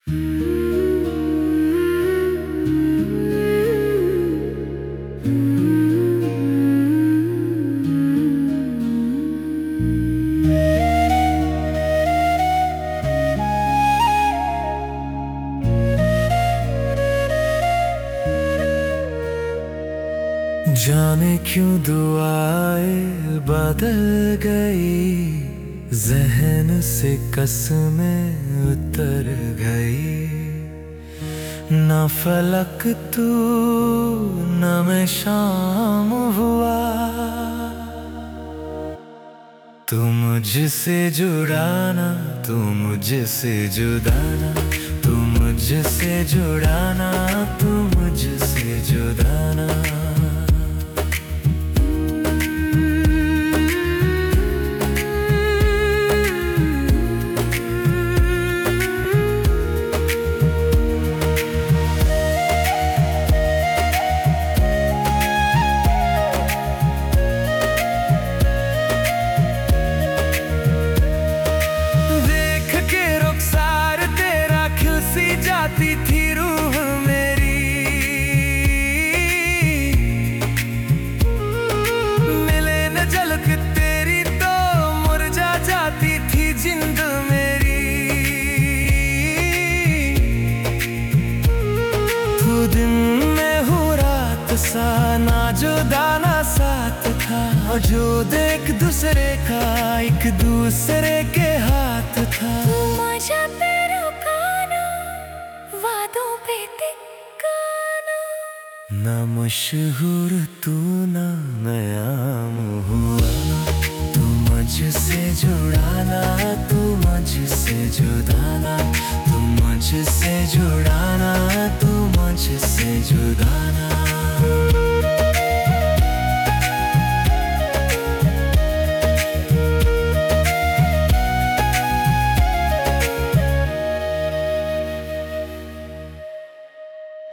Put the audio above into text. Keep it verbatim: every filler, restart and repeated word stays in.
जाने क्यों दुआएं बदल गई, जहन से कसमें उतर गई। न फलक तू न मैं शाम हुआ, तू मुझसे जुड़ाना तू मुझसे जुदाना, तू मुझसे जुड़ाना तू मुझसे जुदाना। जाती थी रूह मेरी, मिले न झलक तेरी तो मुरझा जाती थी जिंद मेरी। तू दिन में हूँ रात सा, ना जुदा ना साथ था, और जो देख दूसरे का एक दूसरे के हाथ था। ना मशहूर तू ना नायाम हुआ, तू मुझसे जुड़ाना तू मुझसे जुदाना, तू मुझसे जुड़ाना तू मुझसे जुदाना।